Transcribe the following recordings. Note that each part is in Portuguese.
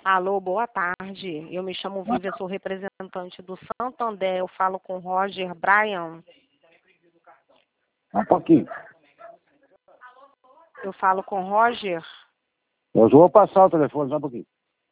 Alô, boa tarde. Eu me chamo Vivian, sou representante do Santander. Eu falo com Roger Bryan. Um pouquinho. Eu falo com Roger. Eu vou passar o telefone, só um pouquinho.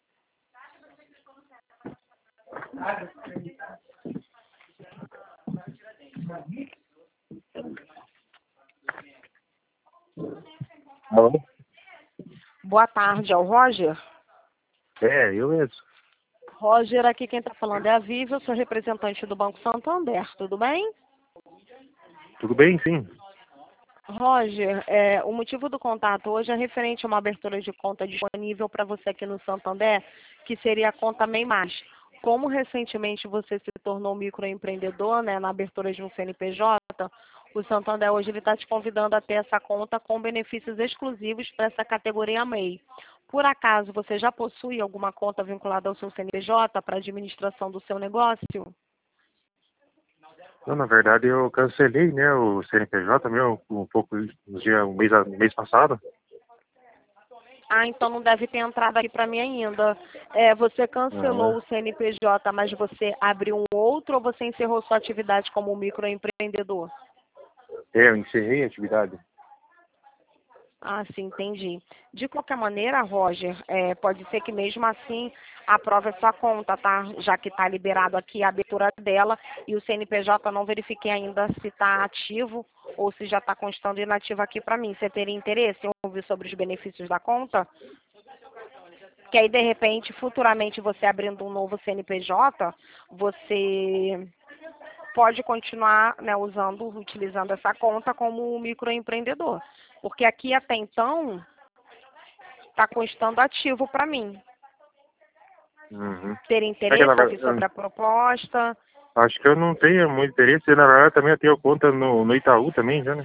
Alô? Boa tarde, é o Roger? É, eu mesmo. Roger, aqui quem está falando é a Vivian, eu sou representante do Banco Santander, tudo bem? Tudo bem, sim. Roger, o motivo do contato hoje é referente a uma abertura de conta disponível para você aqui no Santander, que seria a conta MEI Mais. Como recentemente você se tornou microempreendedor, né, na abertura de um CNPJ, o Santander hoje está te convidando a ter essa conta com benefícios exclusivos para essa categoria MEI. Por acaso, você já possui alguma conta vinculada ao seu CNPJ para administração do seu negócio? Não, na verdade, eu cancelei, né, o CNPJ meu um pouco, um mês passado. Ah, então não deve ter entrado aqui para mim ainda. Você cancelou o Ah, CNPJ, mas você abriu um outro ou você encerrou sua atividade como microempreendedor? eu encerrei a atividade. Ah, sim, entendi. De qualquer maneira, Roger, pode ser que mesmo assim aprove a sua conta, tá? Já que está liberado aqui a abertura dela e o CNPJ não verifiquei ainda se está ativo ou se já está constando inativo aqui para mim. Você teria interesse em ouvir sobre os benefícios da conta? Que aí, de repente, futuramente, você abrindo um novo CNPJ, você pode continuar, né, utilizando essa conta como microempreendedor. Porque aqui, até então, está constando ativo para mim. Uhum. Ter É que, na interesse em ouvir verdade, sobre a proposta? acho que eu não tenho muito interesse. Na verdade, também eu tenho conta no Itaú também, já, né?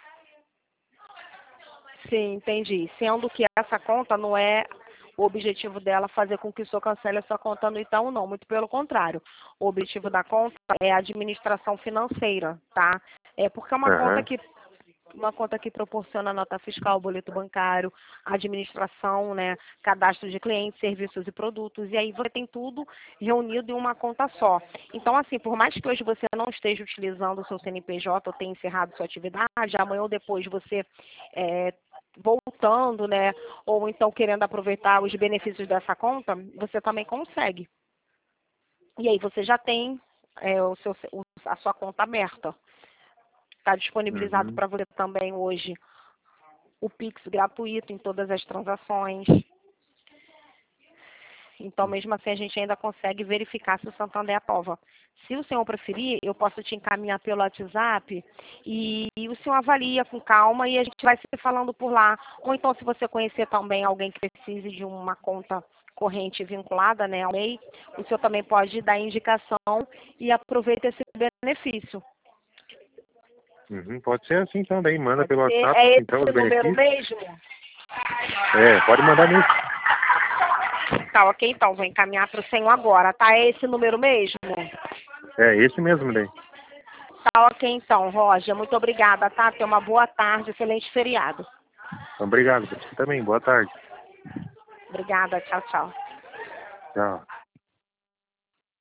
Sim, entendi. Sendo que essa conta não é o objetivo dela fazer com que o senhor cancele a sua conta no Itaú, não. Muito pelo contrário. O objetivo da conta é a administração financeira, tá? É porque é Aham. uma conta que proporciona nota fiscal, boleto bancário, administração, né, cadastro de clientes, serviços e produtos, e aí você tem tudo reunido em uma conta só. Então, assim, por mais que hoje você não esteja utilizando o seu CNPJ ou tenha encerrado sua atividade, amanhã ou depois você voltando, né, ou então querendo aproveitar os benefícios dessa conta, você também consegue. E aí você já tem a sua conta aberta. Está disponibilizado Uhum. para você também hoje o Pix gratuito em todas as transações. Então, mesmo assim, a gente ainda consegue verificar se o Santander aprova. Se o senhor preferir, eu posso te encaminhar pelo WhatsApp e o senhor avalia com calma e a gente vai se falando por lá. Ou então, se você conhecer também alguém que precise de uma conta corrente vinculada, né, ao MEI, o senhor também pode dar indicação e aproveita esse benefício. Uhum. Pode ser assim também. Manda Pode pelo ser? WhatsApp, É então, os esse número benefícios. mesmo? É, pode mandar nisso. Tá, ok, então, vou encaminhar para o senhor agora, tá? É esse número mesmo? É esse mesmo daí. Tá, ok, então, Roger. Muito obrigada, tá? Tenha uma boa tarde, excelente feriado. Obrigado, você também. Boa tarde. Obrigada, tchau, tchau. Tchau.